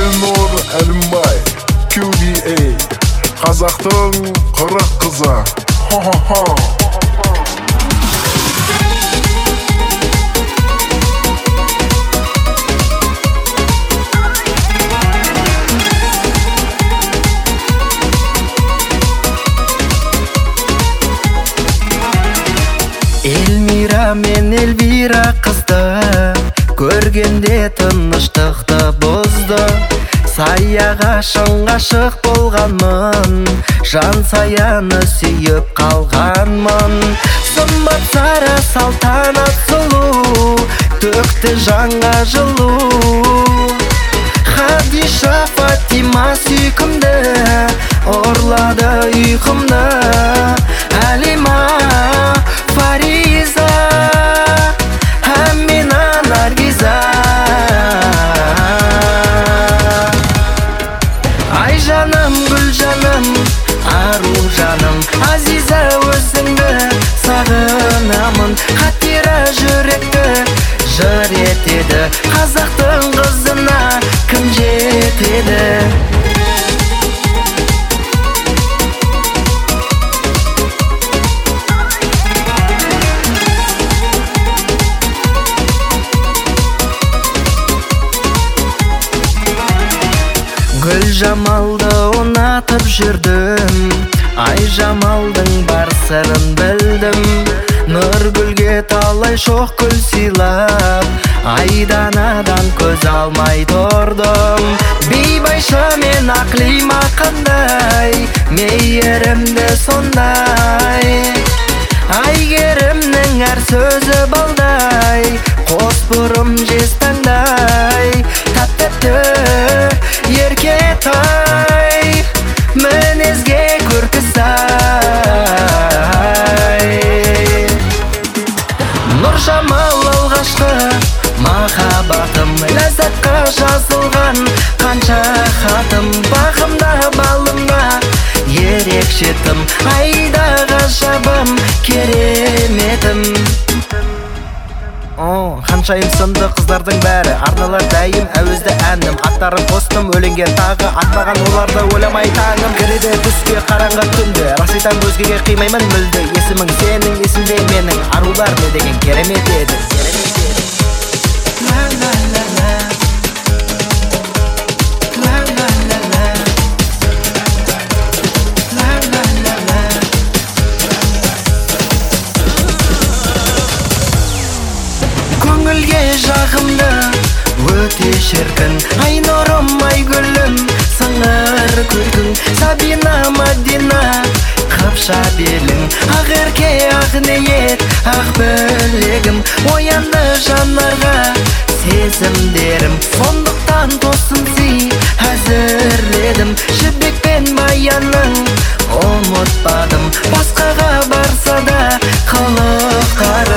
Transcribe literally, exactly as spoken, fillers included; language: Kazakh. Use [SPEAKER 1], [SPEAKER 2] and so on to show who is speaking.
[SPEAKER 1] Элинор Әлімбай, кю би эй, қазақтың қырық қызы. Хо-хо-хо.
[SPEAKER 2] Эльмира мен Эльвира қызды көргенде тыныштықты бұзды. Саяға шын ғашық болғанмын, жан саяны сүйіп қалғанмын. Сымбат сары салтанат сұлу, төкті жанға жылу. Хадиша Фатима сүйкімді, ұрлады ұйқымды. Әлима Фариза, Амина Наргиза. Ай жаным, гүл жаным, ару жаным, Азиза өзіңді сағынамын. Хатира жүректі жыр етеді, қазақтың қызына кім жетеді? Гүл жамалды ұнатып жүрдім, ай жамалдың бар сырын білдім. Нұргүлге талай шоқ гүл сыйлап, айданадан көз алмай тұрдым. Бейбайша мен Ақлима қандай, мейірімді сондай. Айгерімнің әр сөзі балдай, қос бұрым жез таңдай. Тәп-тәпті еркетай, мінезге көркі сай. Нұр жамал алғашқы махаббатым, ләззатқа жазылған қанша хатым. Бағымда балымда ерекше тым, айда ғажабым кереметім. Ханшайым сынды қыздардың бәрі арналар дайым әуезді әнім. Аттарын қостым өлеңге тағы, атпаған оларды ойламай таңым. Кіреді түске қараңғы түнде, рас айтам өзгеге қимаймын мүлде. Есімің сенің, есімде менің, арулар не деген керемет еді. Көңілге жағымды өте шіркін, ай нұрым, ай гүлім, сыңыр көркің. Сабина, Мадина, қапша белің, ақ ерке, ақ ниет, ақ білегім. Оянды жанарға сезімдерім, сондықтан тосын сый әзірледім. Жібек пен Баянның ұмытпадым, басқаға барса да қылықтар